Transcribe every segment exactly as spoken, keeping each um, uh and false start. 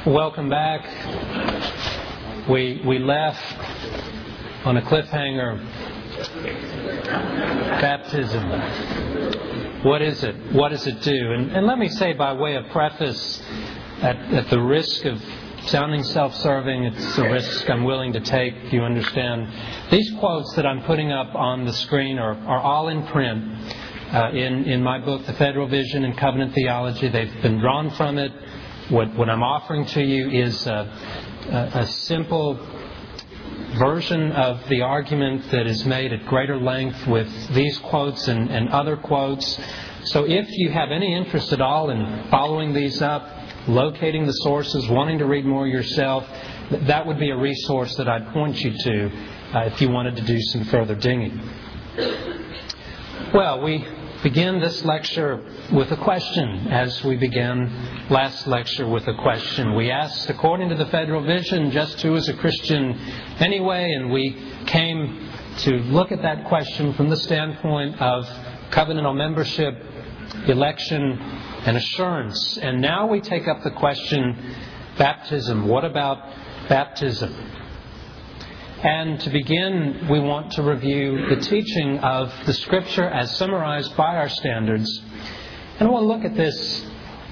Welcome back. We we left on a cliffhanger. Baptism. What is it? What does it do? And, and let me say by way of preface, at, at the risk of sounding self-serving, it's a risk I'm willing to take, you understand. These quotes that I'm putting up on the screen are, are all in print uh, in, in my book, The Federal Vision and Covenant Theology. They've been drawn from it. What, what I'm offering to you is a, a, a simple version of the argument that is made at greater length with these quotes and, and other quotes. So if you have any interest at all in following these up, locating the sources, wanting to read more yourself, that would be a resource that I'd point you to uh, if you wanted to do some further digging. Well, we begin this lecture with a question, as we began last lecture with a question. We asked, according to the Federal Vision, just who is a Christian anyway? And we came to look at that question from the standpoint of covenantal membership, election, and assurance. And now we take up the question, baptism. What about baptism? And to begin, we want to review the teaching of the Scripture as summarized by our standards. And we'll look at this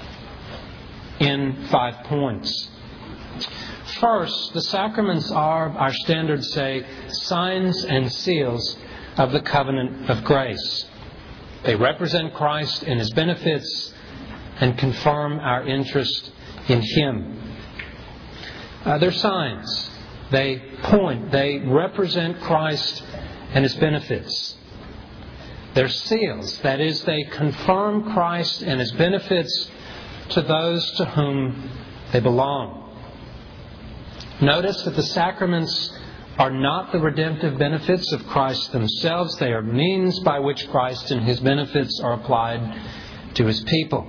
in five points. First, the sacraments are, our standards say, signs and seals of the covenant of grace. They represent Christ and His benefits and confirm our interest in Him. Uh, they're signs. They point, they represent Christ and His benefits. They're seals. That is, they confirm Christ and His benefits to those to whom they belong. Notice that the sacraments are not the redemptive benefits of Christ themselves. They are means by which Christ and His benefits are applied to His people.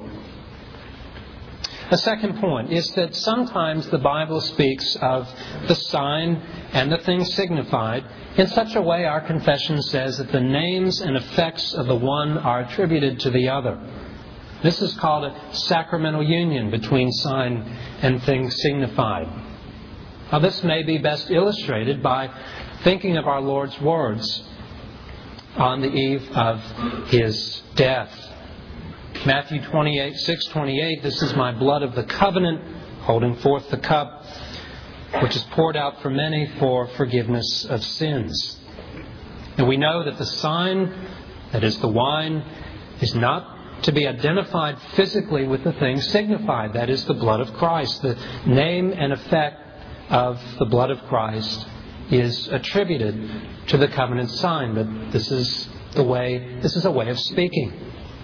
A second point is that sometimes the Bible speaks of the sign and the thing signified in such a way, our confession says, that the names and effects of the one are attributed to the other. This is called a sacramental union between sign and thing signified. Now, this may be best illustrated by thinking of our Lord's words on the eve of His death. Matthew twenty-eight, six twenty-eight, this is my blood of the covenant, holding forth the cup, which is poured out for many for forgiveness of sins. And we know that the sign, that is the wine, is not to be identified physically with the thing signified, that is the blood of Christ. The name and effect of the blood of Christ is attributed to the covenant sign, but this is the way, this is a way of speaking.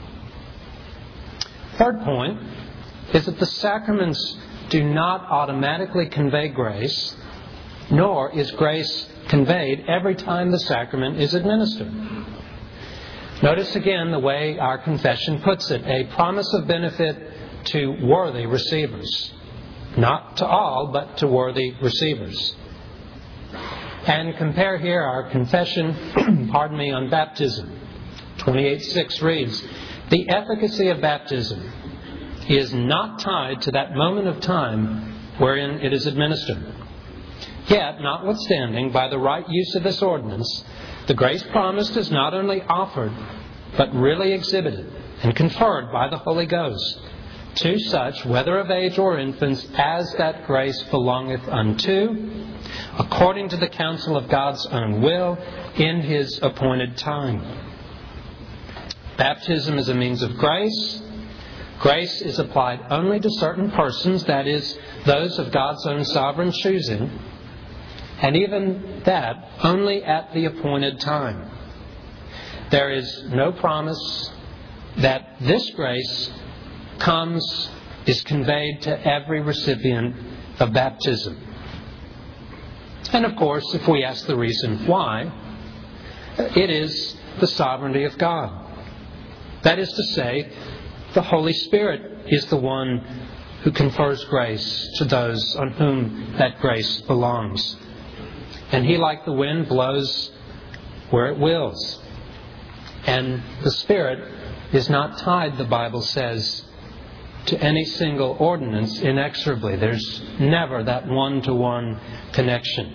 Third point is that the sacraments do not automatically convey grace, nor is grace conveyed every time the sacrament is administered. Notice again the way our confession puts it, a promise of benefit to worthy receivers. Not to all, but to worthy receivers. And compare here our confession, pardon me, on baptism. twenty-eight six reads, the efficacy of baptism is not tied to that moment of time wherein it is administered. Yet, notwithstanding, by the right use of this ordinance, the grace promised is not only offered, but really exhibited and conferred by the Holy Ghost to such, whether of age or infants, as that grace belongeth unto, according to the counsel of God's own will, in His appointed time. Baptism is a means of grace. Grace is applied only to certain persons, that is, those of God's own sovereign choosing, and even that only at the appointed time. There is no promise that this grace comes, is conveyed to every recipient of baptism. And of course, if we ask the reason why, it is the sovereignty of God. That is to say, the Holy Spirit is the one who confers grace to those on whom that grace belongs. And He, like the wind, blows where it wills. And the Spirit is not tied, the Bible says, to any single ordinance inexorably. There's never that one-to-one connection.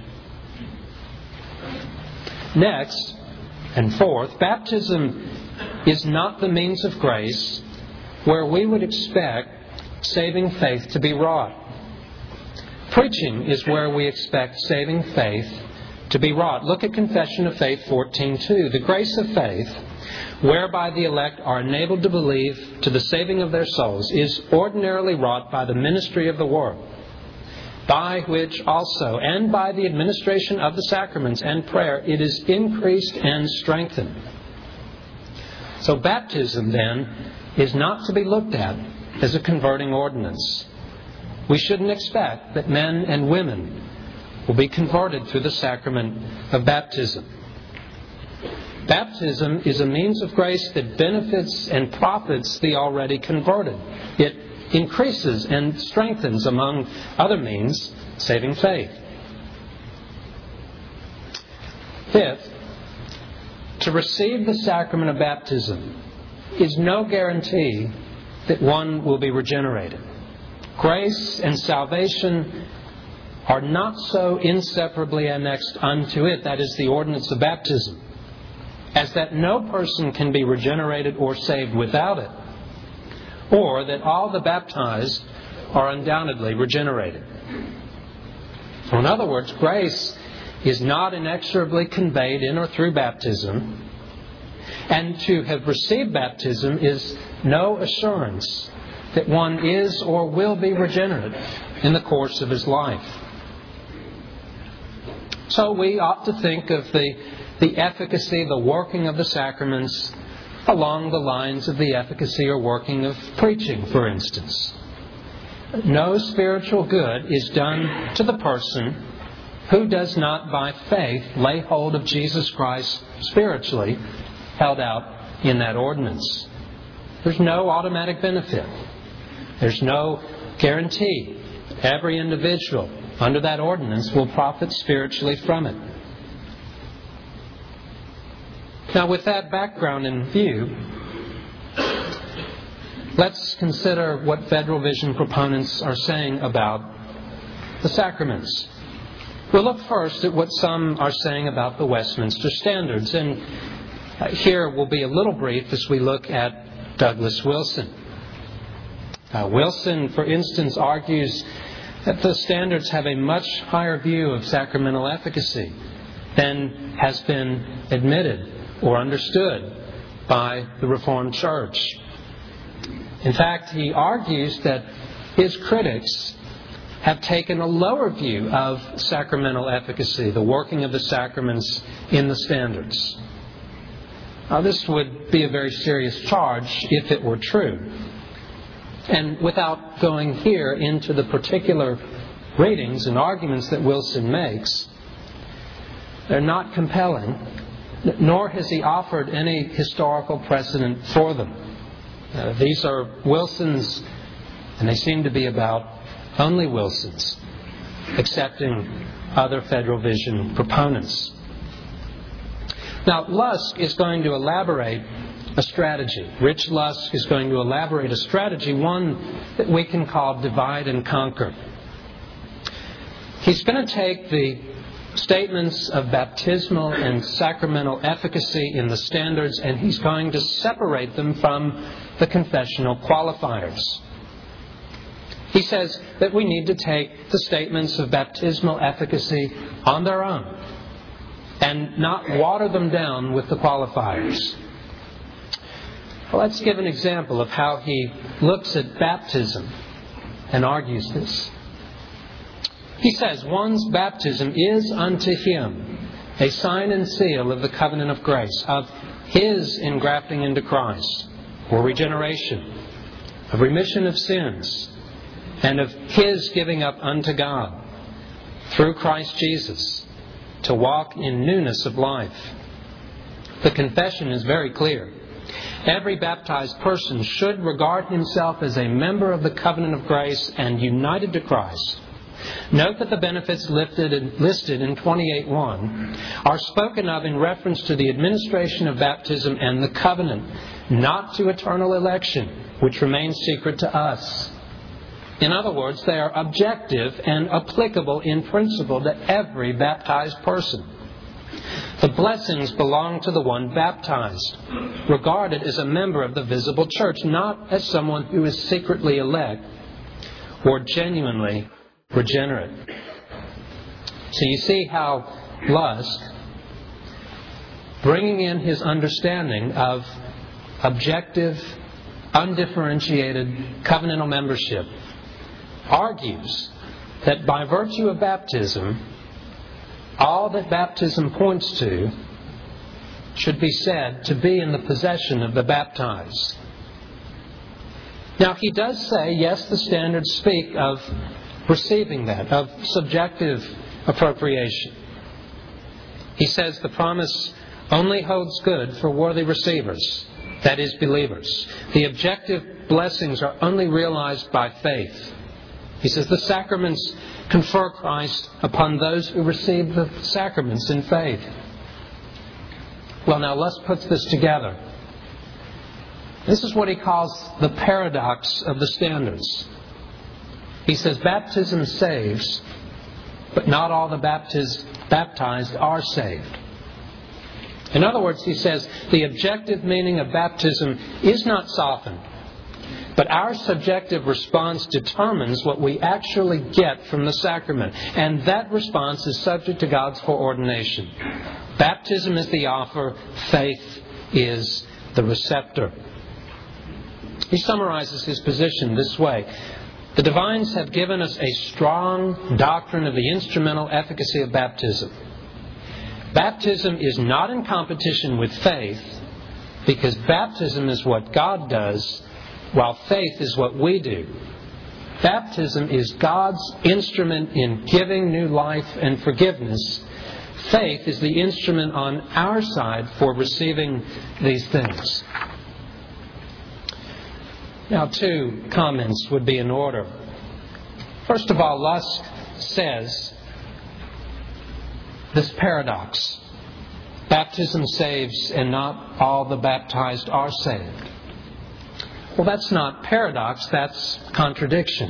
Next, and fourth, baptism is not the means of grace where we would expect saving faith to be wrought. Preaching is where we expect saving faith to be wrought. Look at Confession of Faith fourteen two. The grace of faith, whereby the elect are enabled to believe to the saving of their souls, is ordinarily wrought by the ministry of the Word, by which also, and by the administration of the sacraments and prayer, it is increased and strengthened. So baptism, then, is not to be looked at as a converting ordinance. We shouldn't expect that men and women will be converted through the sacrament of baptism. Baptism is a means of grace that benefits and profits the already converted. It increases and strengthens, among other means, saving faith. Fifth, to receive the sacrament of baptism is no guarantee that one will be regenerated. Grace and salvation are not so inseparably annexed unto it, that is the ordinance of baptism, as that no person can be regenerated or saved without it, or that all the baptized are undoubtedly regenerated. So in other words, grace is not inexorably conveyed in or through baptism, and to have received baptism is no assurance that one is or will be regenerate in the course of his life. So we ought to think of the, the efficacy, the working of the sacraments along the lines of the efficacy or working of preaching, for instance. No spiritual good is done to the person who does not by faith lay hold of Jesus Christ spiritually held out in that ordinance. There's no automatic benefit. There's no guarantee. Every individual under that ordinance will profit spiritually from it. Now, with that background in view, let's consider what Federal Vision proponents are saying about the sacraments. We'll look first at what some are saying about the Westminster Standards, and here we'll be a little brief as we look at Douglas Wilson. Uh, Wilson, for instance, argues that the standards have a much higher view of sacramental efficacy than has been admitted or understood by the Reformed Church. In fact, he argues that his critics have taken a lower view of sacramental efficacy, the working of the sacraments in the standards. Now, this would be a very serious charge if it were true. And without going here into the particular readings and arguments that Wilson makes, they're not compelling, nor has he offered any historical precedent for them. Uh, these are Wilson's, and they seem to be about only Wilson's, accepting other Federal Vision proponents. Now, Lusk is going to elaborate a strategy. Rich Lusk is going to elaborate a strategy, one that we can call divide and conquer. He's going to take the statements of baptismal and sacramental efficacy in the standards, and he's going to separate them from the confessional qualifiers. He says that we need to take the statements of baptismal efficacy on their own and not water them down with the qualifiers. Well, let's give an example of how he looks at baptism and argues this. He says, one's baptism is unto him a sign and seal of the covenant of grace, of his engrafting into Christ, or regeneration, of remission of sins, and of his giving up unto God through Christ Jesus to walk in newness of life. The confession is very clear. Every baptized person should regard himself as a member of the covenant of grace and united to Christ. Note that the benefits lifted and listed in twenty-eight one are spoken of in reference to the administration of baptism and the covenant not to eternal election, which remains secret to us. In other words, they are objective and applicable in principle to every baptized person. The blessings belong to the one baptized, regarded as a member of the visible church, not as someone who is secretly elect or genuinely regenerate. So you see how Lusk, bringing in his understanding of objective, undifferentiated covenantal membership, argues that by virtue of baptism, all that baptism points to should be said to be in the possession of the baptized. Now, he does say, yes, the standards speak of receiving that, of subjective appropriation. He says the promise only holds good for worthy receivers, that is, believers. The objective blessings are only realized by faith. He says the sacraments confer Christ upon those who receive the sacraments in faith. Well, now let's put this together. This is what he calls the paradox of the standards. He says baptism saves, but not all the baptiz- baptized are saved. In other words, he says the objective meaning of baptism is not softened, but our subjective response determines what we actually get from the sacrament. And that response is subject to God's foreordination. Baptism is the offer, faith is the receptor. He summarizes his position this way. The divines have given us a strong doctrine of the instrumental efficacy of baptism. Baptism is not in competition with faith, because baptism is what God does, while faith is what we do. Baptism is God's instrument in giving new life and forgiveness. Faith is the instrument on our side for receiving these things. Now, two comments would be in order. First of all, Lusk says this paradox: baptism saves and not all the baptized are saved. Well, that's not paradox, that's contradiction.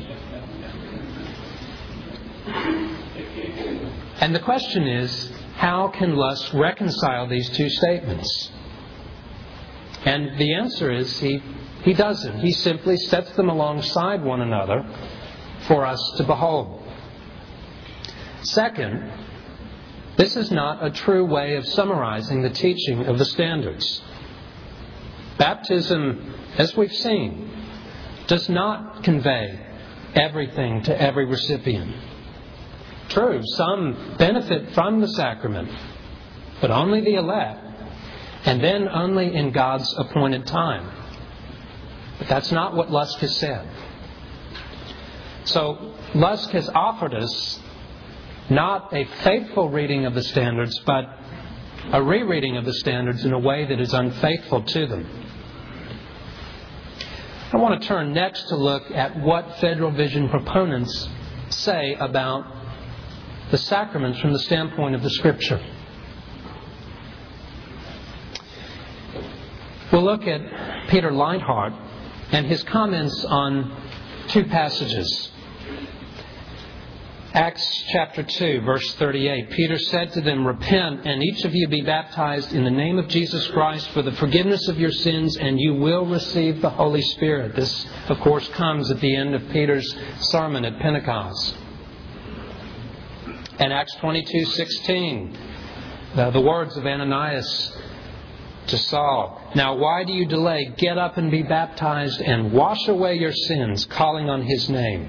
And the question is, how can Lusk reconcile these two statements? And the answer is he, he doesn't. He simply sets them alongside one another for us to behold. Second, this is not a true way of summarizing the teaching of the standards. Baptism, as we've seen, does not convey everything to every recipient. True, some benefit from the sacrament, but only the elect, and then only in God's appointed time. But that's not what Lusk has said. So, Lusk has offered us not a faithful reading of the standards, but a rereading of the standards in a way that is unfaithful to them. I want to turn next to look at what Federal Vision proponents say about the sacraments from the standpoint of the Scripture. We'll look at Peter Leithart and his comments on two passages. Acts chapter two, verse thirty-eight. Peter said to them, "Repent, and each of you be baptized in the name of Jesus Christ for the forgiveness of your sins, and you will receive the Holy Spirit." This, of course, comes at the end of Peter's sermon at Pentecost. And Acts twenty-two sixteen, the, the words of Ananias to Saul, "Now why do you delay? Get up and be baptized and wash away your sins, calling on His name."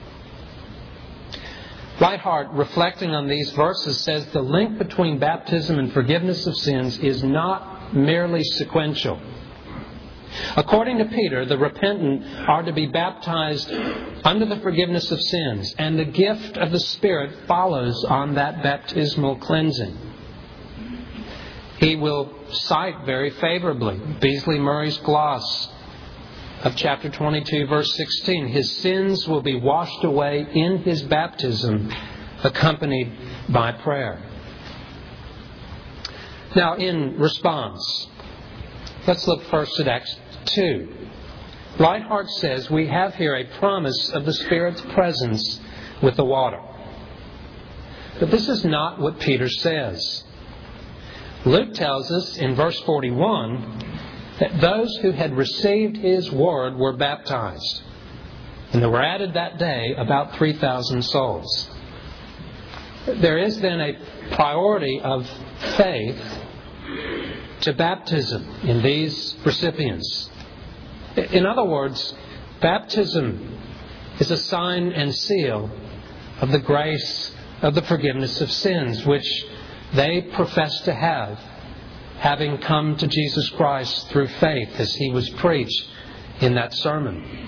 Leithart, reflecting on these verses, says the link between baptism and forgiveness of sins is not merely sequential. According to Peter, the repentant are to be baptized under the forgiveness of sins, and the gift of the Spirit follows on that baptismal cleansing. He will cite very favorably Beasley Murray's gloss of chapter twenty-two, verse sixteen. His sins will be washed away in His baptism, accompanied by prayer. Now, in response, Let's look first at Acts two. Leithart says we have here a promise of the Spirit's presence with the water. But this is not what Peter says. Luke tells us in verse forty-one that those who had received his word were baptized. And there were added that day about three thousand souls. There is then a priority of faith to baptism in these recipients. In other words, baptism is a sign and seal of the grace of the forgiveness of sins, which they profess to have, having come to Jesus Christ through faith as he was preached in that sermon.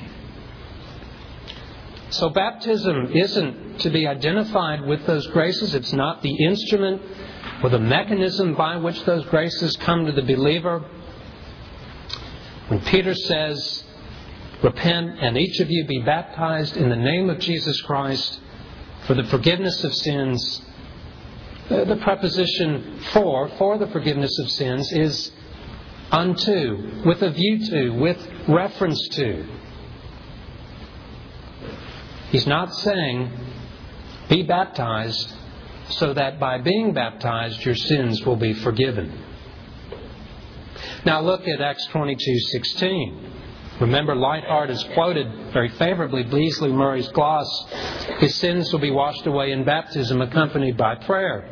So baptism isn't to be identified with those graces. It's not the instrument or the mechanism by which those graces come to the believer. When Peter says, "Repent and each of you be baptized in the name of Jesus Christ for the forgiveness of sins," the preposition for, for the forgiveness of sins, is unto, with a view to, with reference to. He's not saying, be baptized so that by being baptized your sins will be forgiven. Now look at Acts twenty-two sixteen. Remember, Leithart has quoted very favorably Beasley Murray's gloss. His sins will be washed away in baptism accompanied by prayer.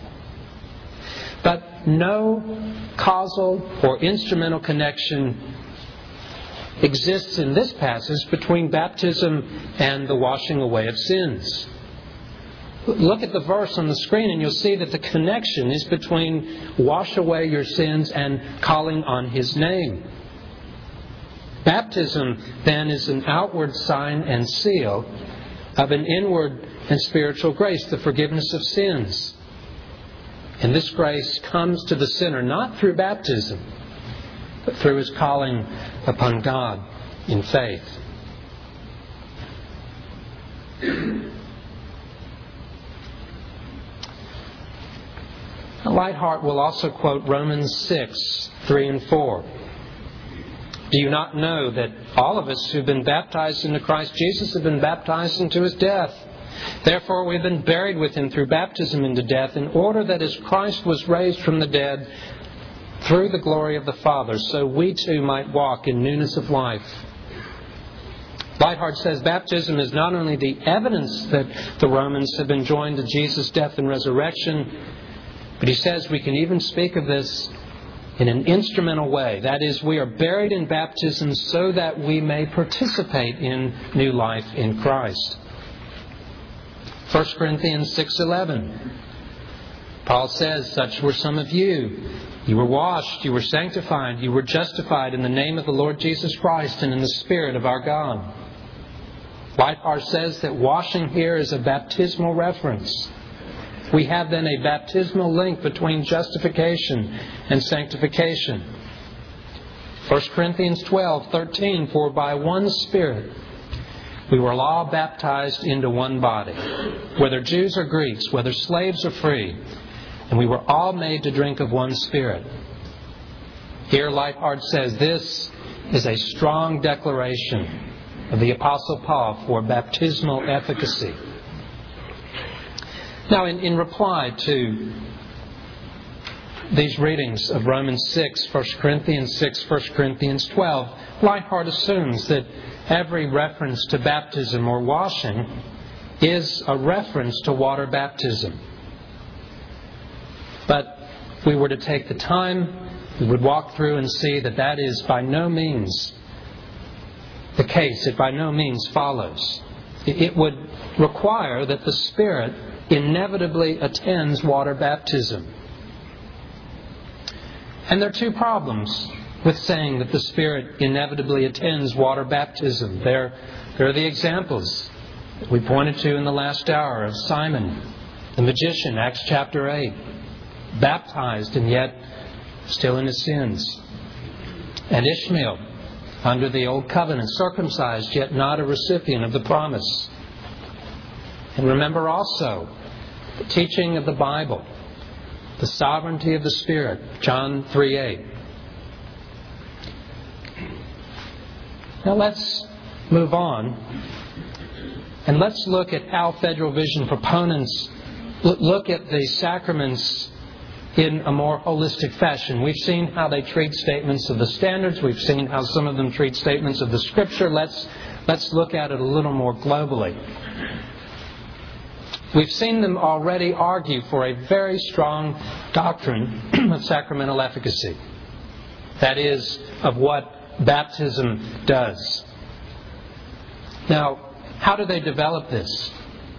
But no causal or instrumental connection exists in this passage between baptism and the washing away of sins. Look at the verse on the screen and you'll see that the connection is between wash away your sins and calling on His name. Baptism, then, is an outward sign and seal of an inward and spiritual grace, the forgiveness of sins. And this grace comes to the sinner not through baptism, but through his calling upon God in faith. Leithart will also quote Romans six, three and four. Do you not know that all of us who've been baptized into Christ Jesus have been baptized into His death? Therefore we have been buried with Him through baptism into death, in order that as Christ was raised from the dead through the glory of the Father, so we too might walk in newness of life. Leithart says baptism is not only the evidence that the Romans have been joined to Jesus' death and resurrection, but he says we can even speak of this in an instrumental way. That is, we are buried in baptism so that we may participate in new life in Christ. First Corinthians six eleven. Paul says, "Such were some of you. You were washed, you were sanctified, you were justified in the name of the Lord Jesus Christ and in the Spirit of our God." Leithart says that washing here is a baptismal reference. We have then a baptismal link between justification and sanctification. First Corinthians twelve thirteen, "For by one Spirit we were all baptized into one body, whether Jews or Greeks, whether slaves or free, and we were all made to drink of one Spirit." Here Leithart says this is a strong declaration of the Apostle Paul for baptismal efficacy. Now, in, in reply to these readings of Romans six, First Corinthians six, First Corinthians twelve, Leithart assumes that every reference to baptism or washing is a reference to water baptism. But if we were to take the time, we would walk through and see that that is by no means the case. It by no means follows. It would require that the Spirit inevitably attends water baptism. And there are two problems with saying that the Spirit inevitably attends water baptism. There, there are the examples that we pointed to in the last hour of Simon, the magician, Acts chapter eight, baptized and yet still in his sins. And Ishmael, under the old covenant, circumcised yet not a recipient of the promise. And remember also the teaching of the Bible, the sovereignty of the Spirit, John three eight. Now let's move on, and let's look at how Federal Vision proponents look at the sacraments in a more holistic fashion. We've seen how they treat statements of the standards. We've seen how some of them treat statements of the Scripture. Let's, let's look at it a little more globally. We've seen them already argue for a very strong doctrine of sacramental efficacy. That is, of what baptism does. Now, how do they develop this?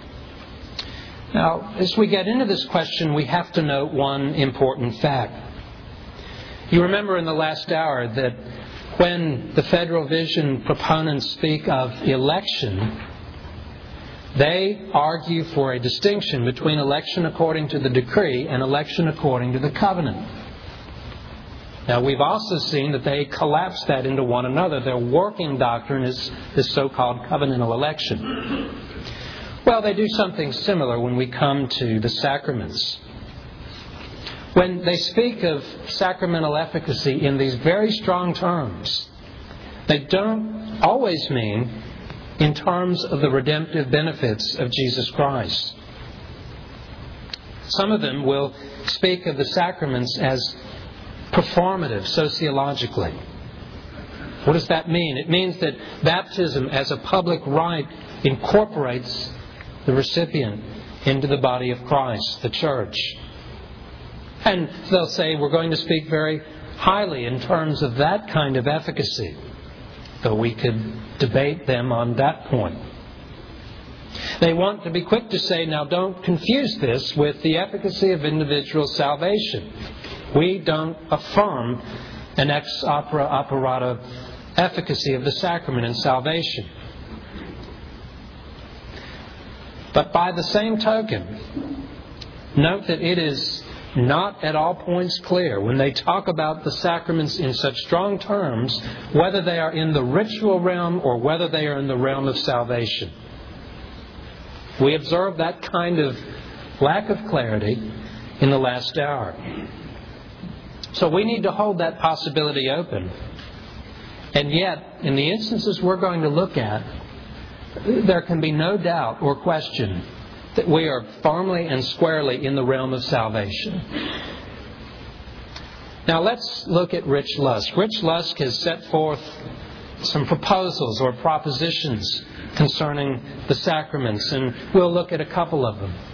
Now, as we get into this question, we have to note one important fact. You remember in the last hour that when the Federal Vision proponents speak of election, they argue for a distinction between election according to the decree and election according to the covenant. Now, we've also seen that they collapse that into one another. Their working doctrine is this so-called covenantal election. Well, they do something similar when we come to the sacraments. When they speak of sacramental efficacy in these very strong terms, they don't always mean in terms of the redemptive benefits of Jesus Christ. Some of them will speak of the sacraments as performative sociologically. What does that mean? It means that baptism as a public rite incorporates the recipient into the body of Christ, the church. And they'll say we're going to speak very highly in terms of that kind of efficacy, though we could debate them on that point. They want to be quick to say, now don't confuse this with the efficacy of individual salvation. We don't affirm an ex opere operato efficacy of the sacrament in salvation. But by the same token, note that it is not at all points clear when they talk about the sacraments in such strong terms whether they are in the ritual realm or whether they are in the realm of salvation. We observe that kind of lack of clarity in the last hour. So we need to hold that possibility open. And yet, in the instances we're going to look at, there can be no doubt or question that we are firmly and squarely in the realm of salvation. Now let's look at Rich Lusk. Rich Lusk has set forth some proposals or propositions concerning the sacraments, and we'll look at a couple of them.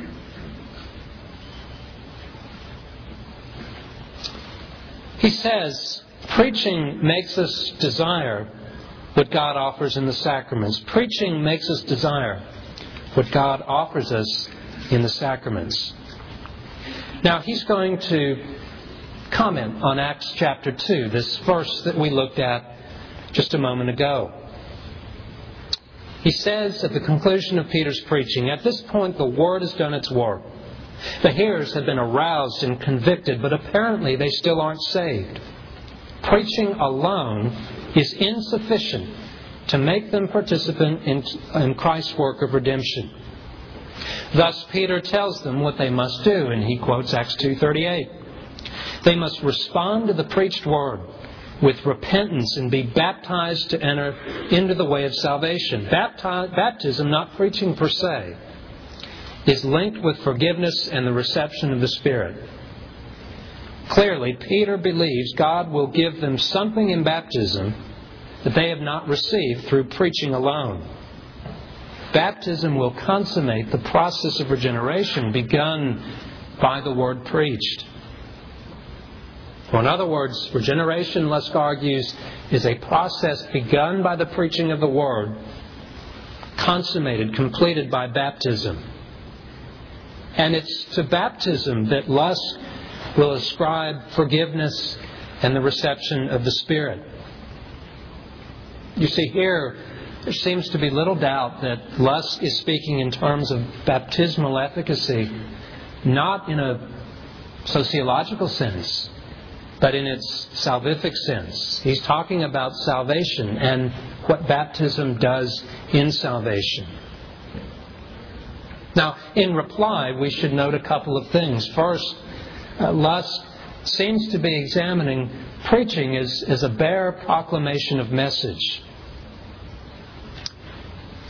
He says, preaching makes us desire what God offers in the sacraments. Preaching makes us desire what God offers us in the sacraments. Now, he's going to comment on Acts chapter two, this verse that we looked at just a moment ago. He says at the conclusion of Peter's preaching, at this point the word has done its work. The hearers have been aroused and convicted, but apparently they still aren't saved. Preaching alone is insufficient to make them participant in, in Christ's work of redemption. Thus, Peter tells them what they must do, and he quotes Acts two thirty-eight. They must respond to the preached word with repentance and be baptized to enter into the way of salvation. Bapti- baptism, not preaching per se, is linked with forgiveness and the reception of the Spirit. Clearly, Peter believes God will give them something in baptism that they have not received through preaching alone. Baptism will consummate the process of regeneration begun by the word preached. Or in other words, regeneration, Lusk argues, is a process begun by the preaching of the word, consummated, completed by baptism. And it's to baptism that Lusk will ascribe forgiveness and the reception of the Spirit. You see, here there seems to be little doubt that Lusk is speaking in terms of baptismal efficacy, not in a sociological sense, but in its salvific sense. He's talking about salvation and what baptism does in salvation. Now, in reply, we should note a couple of things. First, uh, Lusk seems to be examining preaching as, as a bare proclamation of message.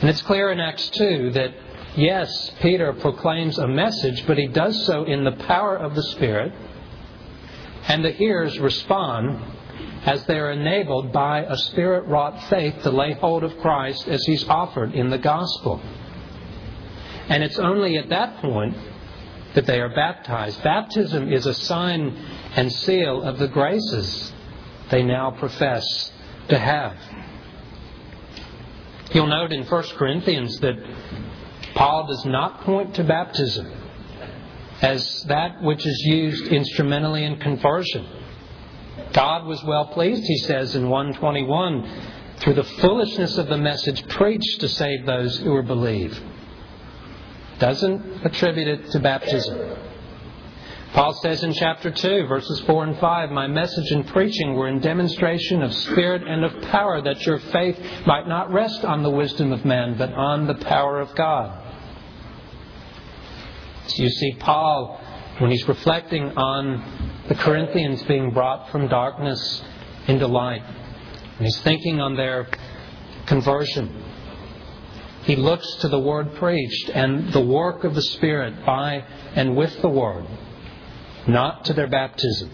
And it's clear in Acts two that, yes, Peter proclaims a message, but he does so in the power of the Spirit, and the hearers respond as they are enabled by a Spirit-wrought faith to lay hold of Christ as He's offered in the gospel. And it's only at that point that they are baptized. Baptism is a sign and seal of the graces they now profess to have. You'll note in First Corinthians that Paul does not point to baptism as that which is used instrumentally in conversion. God was well pleased, he says in one twenty-one, through the foolishness of the message preached to save those who were believed. Doesn't attribute it to baptism. Paul says in chapter two, verses four and five, my message and preaching were in demonstration of spirit and of power, that your faith might not rest on the wisdom of man, but on the power of God. So you see Paul, when he's reflecting on the Corinthians being brought from darkness into light, and he's thinking on their conversion, he looks to the Word preached and the work of the Spirit by and with the Word, not to their baptism.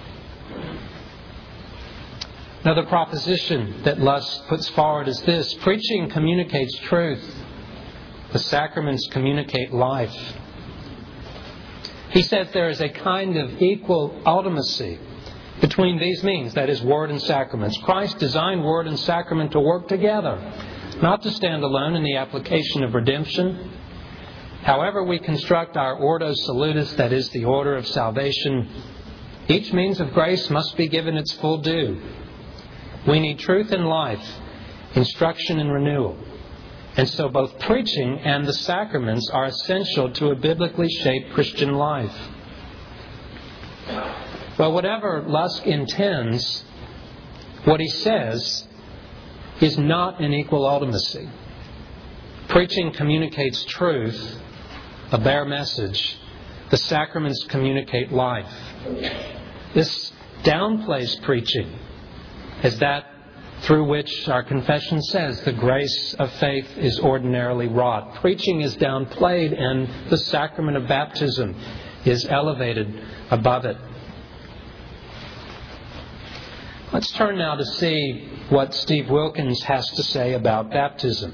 Another proposition that Lusk puts forward is this: preaching communicates truth. The sacraments communicate life. He says there is a kind of equal ultimacy between these means, that is, Word and sacraments. Christ designed Word and sacrament to work together, not to stand alone in the application of redemption. However we construct our Ordo Salutis, that is, the order of salvation, each means of grace must be given its full due. We need truth and life, instruction and renewal. And so both preaching and the sacraments are essential to a biblically shaped Christian life. Well, whatever Lusk intends, what he says is not an equal ultimacy. Preaching communicates truth, a bare message. The sacraments communicate life. This downplays preaching as that through which our confession says the grace of faith is ordinarily wrought. Preaching is downplayed and the sacrament of baptism is elevated above it. Let's turn now to see what Steve Wilkins has to say about baptism.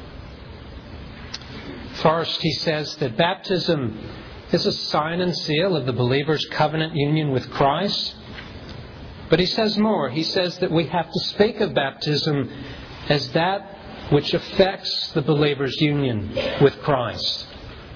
First, he says that baptism is a sign and seal of the believer's covenant union with Christ. But he says more. He says that we have to speak of baptism as that which affects the believer's union with Christ.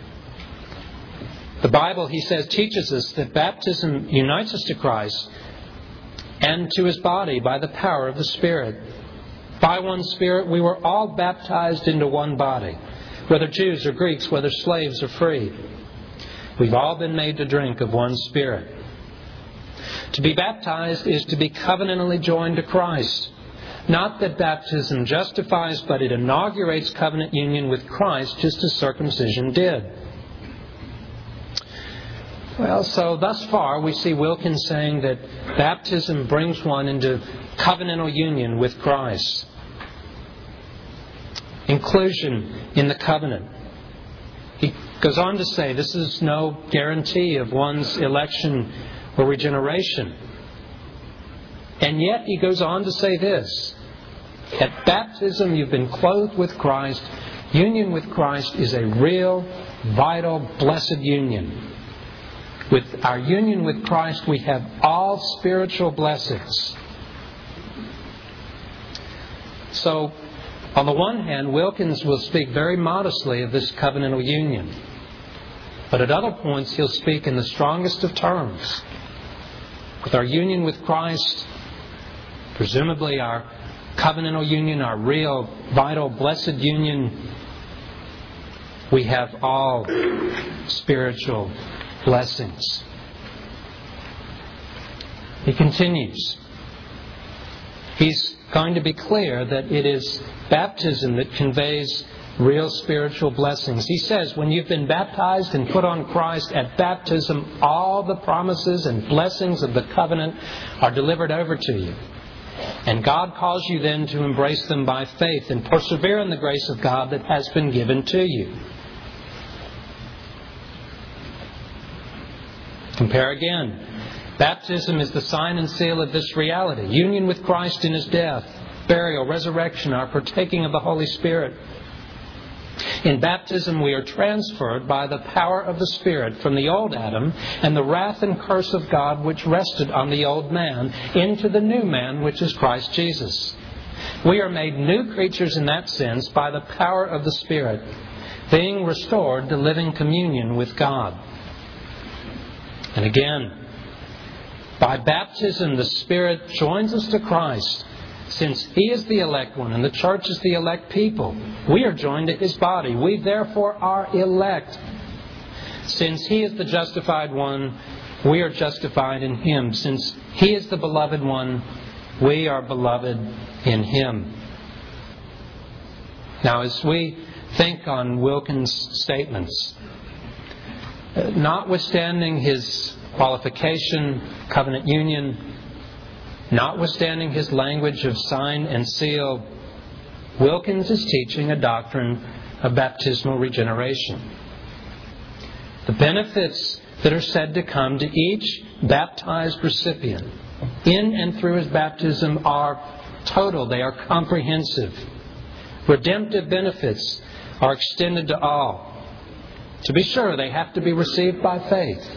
The Bible, he says, teaches us that baptism unites us to Christ and to His body by the power of the Spirit. By one Spirit we were all baptized into one body, whether Jews or Greeks, whether slaves or free. We've all been made to drink of one Spirit. To be baptized is to be covenantally joined to Christ. Not that baptism justifies, but it inaugurates covenant union with Christ, just as circumcision did. Well, so thus far we see Wilkins saying that baptism brings one into covenantal union with Christ. Inclusion in the covenant. He goes on to say this is no guarantee of one's election or regeneration. And yet he goes on to say this: at baptism you've been clothed with Christ. Union with Christ is a real, vital, blessed union. With our union with Christ we have all spiritual blessings. So, on the one hand, Wilkins will speak very modestly of this covenantal union. But at other points he'll speak in the strongest of terms. With our union with Christ, presumably our covenantal union, our real, vital, blessed union, we have all spiritual blessings. He continues. He's going to be clear that it is baptism that conveys real spiritual blessings. He says, when you've been baptized and put on Christ at baptism, all the promises and blessings of the covenant are delivered over to you. And God calls you then to embrace them by faith and persevere in the grace of God that has been given to you. Compare again. Baptism is the sign and seal of this reality. Union with Christ in His death, burial, resurrection, our partaking of the Holy Spirit. In baptism we are transferred by the power of the Spirit from the old Adam and the wrath and curse of God which rested on the old man into the new man which is Christ Jesus. We are made new creatures in that sense by the power of the Spirit, being restored to living communion with God. And again, by baptism the Spirit joins us to Christ. Since He is the elect one and the church is the elect people, we are joined to His body. We therefore are elect. Since He is the justified one, we are justified in Him. Since He is the beloved one, we are beloved in Him. Now, as we think on Wilkins' statements, notwithstanding his qualification, covenant union, notwithstanding his language of sign and seal, Wilkins is teaching a doctrine of baptismal regeneration. The benefits that are said to come to each baptized recipient in and through his baptism are total, they are comprehensive. Redemptive benefits are extended to all. To be sure, they have to be received by faith.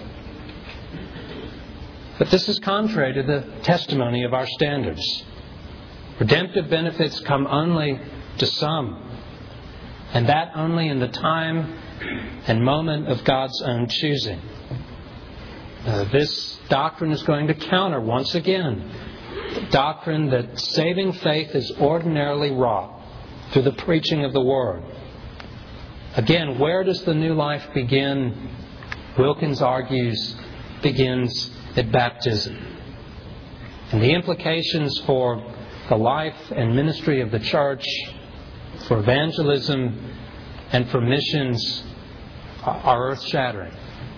But this is contrary to the testimony of our standards. Redemptive benefits come only to some, and that only in the time and moment of God's own choosing. Uh, this doctrine is going to counter, once again, the doctrine that saving faith is ordinarily wrought through the preaching of the Word. Again, where does the new life begin? Wilkins argues, begins at baptism. And the implications for the life and ministry of the church, for evangelism, and for missions are earth-shattering.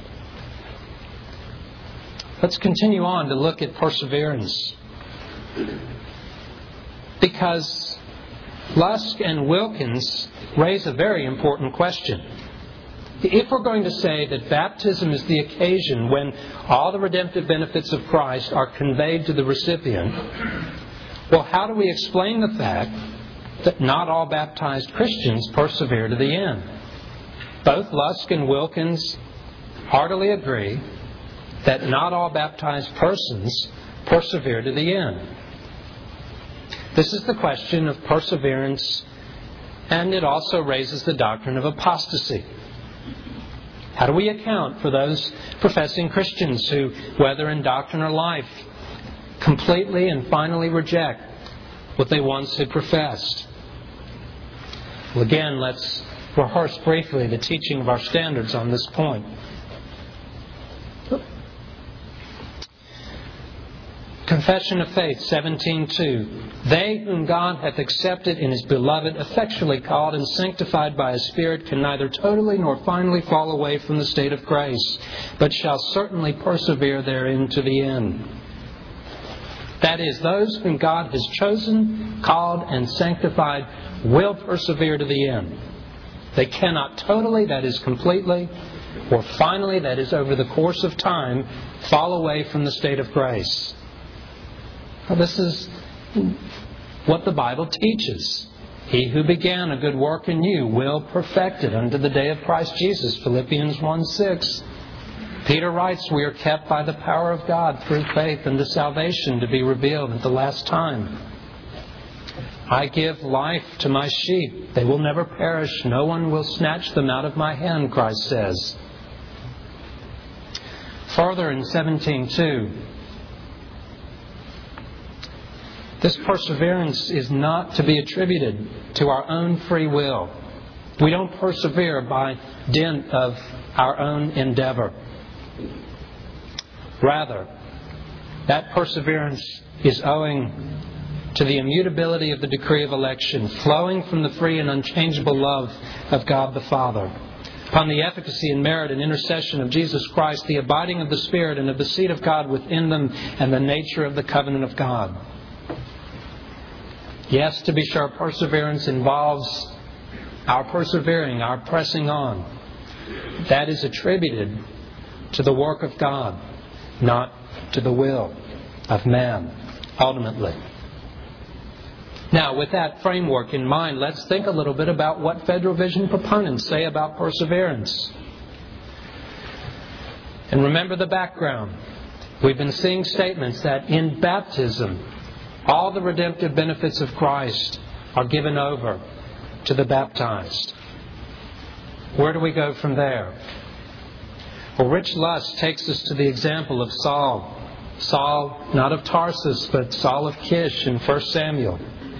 Let's continue on to look at perseverance. Because Lusk and Wilkins raise a very important question. If we're going to say that baptism is the occasion when all the redemptive benefits of Christ are conveyed to the recipient, well, how do we explain the fact that not all baptized Christians persevere to the end? Both Lusk and Wilkins heartily agree that not all baptized persons persevere to the end. This is the question of perseverance, and it also raises the doctrine of apostasy. How do we account for those professing Christians who, whether in doctrine or life, completely and finally reject what they once had professed? Well, again, let's rehearse briefly the teaching of our standards on this point. Confession of Faith seventeen two. They whom God hath accepted in His beloved, effectually called and sanctified by His Spirit, can neither totally nor finally fall away from the state of grace, but shall certainly persevere therein to the end. That is, those whom God has chosen, called, and sanctified will persevere to the end. They cannot totally, that is completely, or finally, that is over the course of time, fall away from the state of grace. Now, this is what the Bible teaches. He who began a good work in you will perfect it unto the day of Christ Jesus, Philippians one six. Peter writes, we are kept by the power of God through faith unto salvation to be revealed at the last time. I give life to my sheep. They will never perish. No one will snatch them out of my hand, Christ says. Further in seventeen two, this perseverance is not to be attributed to our own free will. We don't persevere by dint of our own endeavor. Rather, that perseverance is owing to the immutability of the decree of election, flowing from the free and unchangeable love of God the Father. Upon the efficacy and merit and intercession of Jesus Christ, the abiding of the Spirit and of the seed of God within them, and the nature of the covenant of God. Yes, to be sure, perseverance involves our persevering, our pressing on. That is attributed to the work of God, not to the will of man, ultimately. Now, with that framework in mind, let's think a little bit about what Federal Vision proponents say about perseverance. And remember the background. We've been seeing statements that in baptism, all the redemptive benefits of Christ are given over to the baptized. Where do we go from there? Well, Rich Luss takes us to the example of Saul. Saul, not of Tarsus, but Saul of Kish in First Samuel.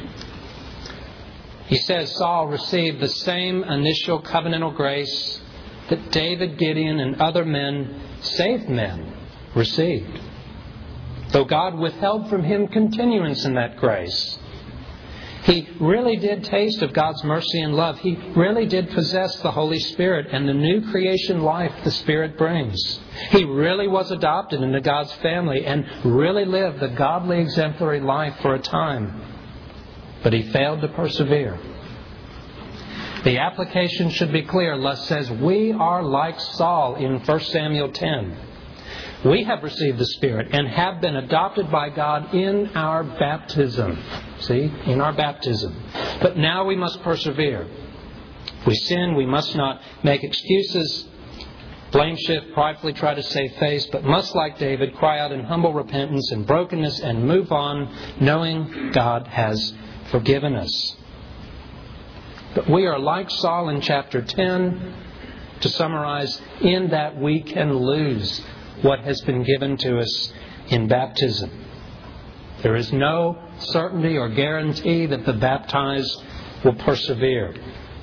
He says Saul received the same initial covenantal grace that David, Gideon, and other men, saved men, received. Though God withheld from him continuance in that grace, he really did taste of God's mercy and love. He really did possess the Holy Spirit and the new creation life the Spirit brings. He really was adopted into God's family and really lived the godly exemplary life for a time. But he failed to persevere. The application should be clear. Luss says, we are like Saul in First Samuel ten. We have received the Spirit and have been adopted by God in our baptism. See? In our baptism. But now we must persevere. If we sin, we must not make excuses, blame shift, pridefully try to save face, but must, like David, cry out in humble repentance and brokenness and move on, knowing God has forgiven us. But we are like Saul in chapter ten, to summarize, in that we can lose what has been given to us in baptism. There is no certainty or guarantee that the baptized will persevere.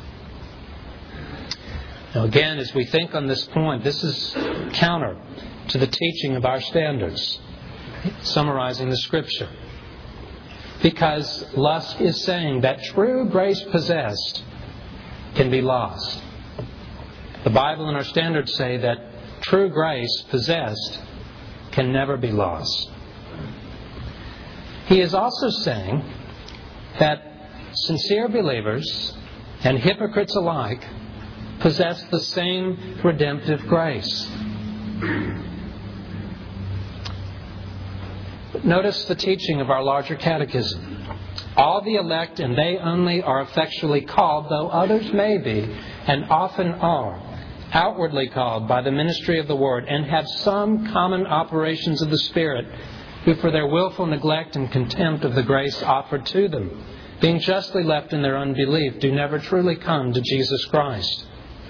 Now again, as we think on this point, this is counter to the teaching of our standards, summarizing the Scripture. Because Luss is saying that true grace possessed can be lost. The Bible and our standards say that true grace possessed can never be lost. He is also saying that sincere believers and hypocrites alike possess the same redemptive grace. Notice the teaching of our larger catechism. All the elect and they only are effectually called, though others may be, and often are, outwardly called by the ministry of the Word, and have some common operations of the Spirit, who for their willful neglect and contempt of the grace offered to them, being justly left in their unbelief, do never truly come to Jesus Christ.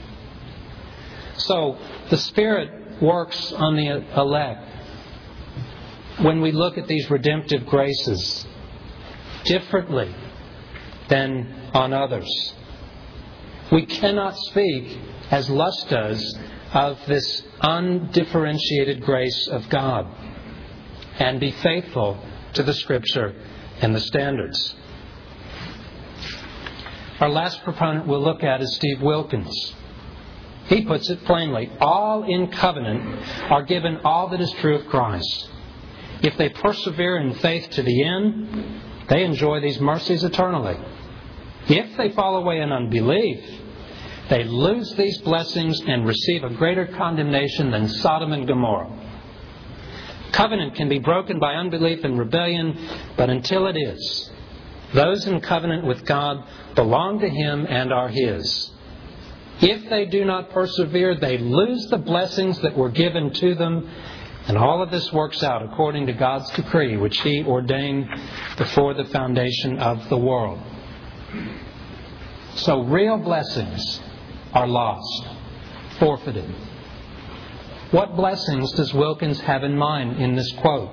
So, the Spirit works on the elect when we look at these redemptive graces differently than on others. We cannot speak, as Luss does, of this undifferentiated grace of God and be faithful to the Scripture and the standards. Our last proponent we'll look at is Steve Wilkins. He puts it plainly, all in covenant are given all that is true of Christ. If they persevere in faith to the end, they enjoy these mercies eternally. If they fall away in unbelief, they lose these blessings and receive a greater condemnation than Sodom and Gomorrah. Covenant can be broken by unbelief and rebellion, but until it is, those in covenant with God belong to Him and are His. If they do not persevere, they lose the blessings that were given to them, and all of this works out according to God's decree, which He ordained before the foundation of the world. So real blessings are lost, forfeited. What blessings does Wilkins have in mind in this quote?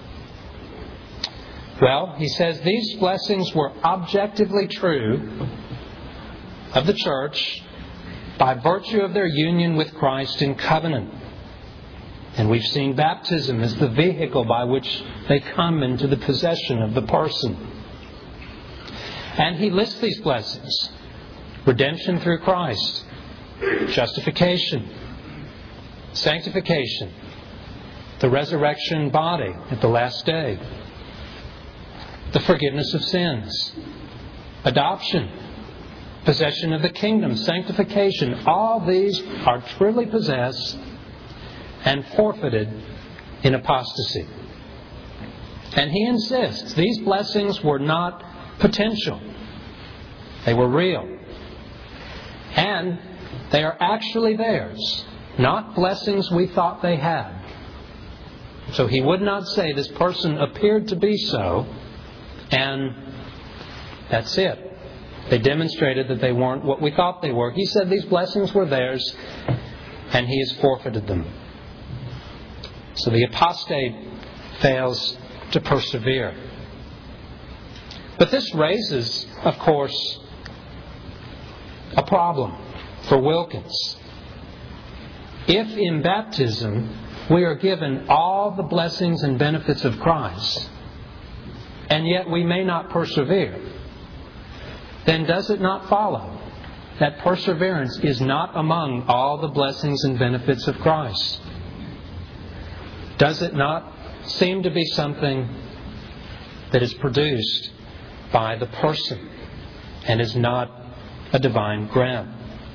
Well, he says these blessings were objectively true of the church by virtue of their union with Christ in covenant. And we've seen baptism as the vehicle by which they come into the possession of the person. And he lists these blessings: redemption through Christ, justification, sanctification, the resurrection body at the last day, the forgiveness of sins, adoption, possession of the kingdom, sanctification. All these are truly possessed and forfeited in apostasy. And he insists these blessings were not potential. They were real. And they are actually theirs, not blessings we thought they had. So he would not say this person appeared to be so, and that's it. They demonstrated that they weren't what we thought they were. He said these blessings were theirs, and he has forfeited them. So the apostate fails to persevere. But this raises, of course, a problem for Wilkins. If in baptism we are given all the blessings and benefits of Christ, and yet we may not persevere, then does it not follow that perseverance is not among all the blessings and benefits of Christ? Does it not seem to be something that is produced by the person and is not a divine grant?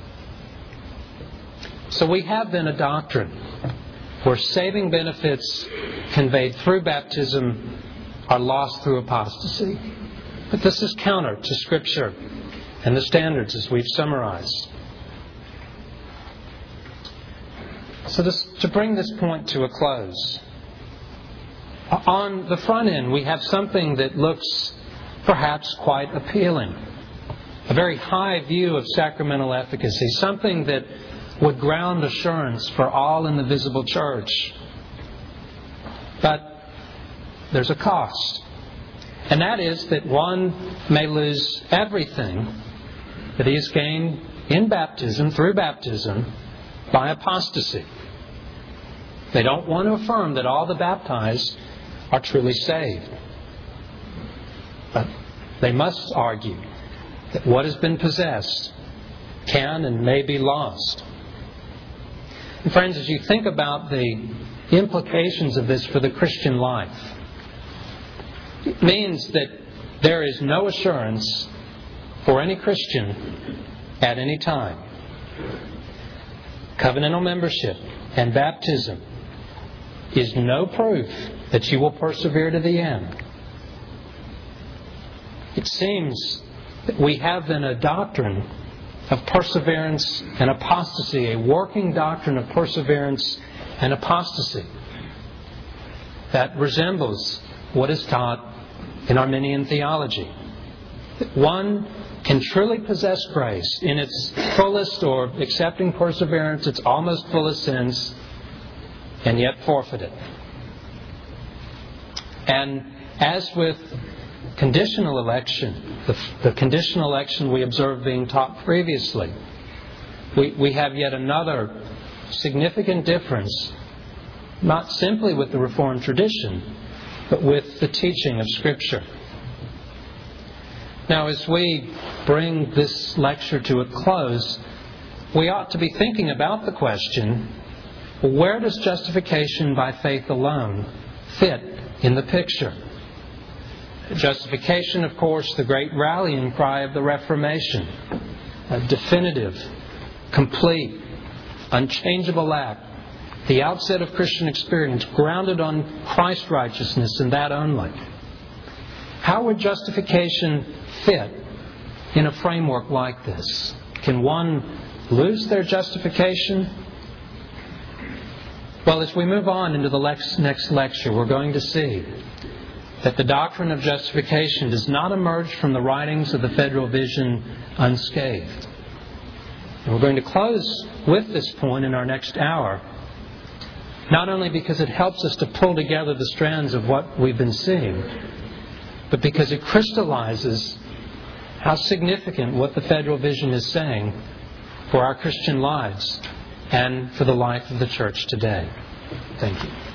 So we have then a doctrine where saving benefits conveyed through baptism are lost through apostasy. But this is counter to Scripture and the standards as we've summarized. So this, to bring this point to a close, on the front end we have something that looks perhaps quite appealing. A very high view of sacramental efficacy, something that would ground assurance for all in the visible church. But there's a cost. And that is that one may lose everything that he has gained in baptism, through baptism, by apostasy. They don't want to affirm that all the baptized are truly saved. But they must argue that what has been possessed can and may be lost. And friends, as you think about the implications of this for the Christian life, it means that there is no assurance for any Christian at any time. Covenantal membership and baptism is no proof that you will persevere to the end. It seems that we have then a doctrine of perseverance and apostasy, a working doctrine of perseverance and apostasy that resembles what is taught in Arminian theology. That one can truly possess grace in its fullest, or accepting perseverance, its almost fullest sense, and yet forfeit it. And as with conditional election, the, the conditional election we observed being taught previously, we, we have yet another significant difference, not simply with the Reformed tradition, but with the teaching of Scripture. Now, as we bring this lecture to a close, we ought to be thinking about the question, where does justification by faith alone fit in the picture? Justification, of course, the great rallying cry of the Reformation. A definitive, complete, unchangeable act. The outset of Christian experience, grounded on Christ's righteousness and that only. How would justification fit in a framework like this? Can one lose their justification? Well, as we move on into the next lecture, we're going to see that the doctrine of justification does not emerge from the writings of the Federal Vision unscathed. And we're going to close with this point in our next hour, not only because it helps us to pull together the strands of what we've been seeing, but because it crystallizes how significant what the Federal Vision is saying for our Christian lives and for the life of the church today. Thank you.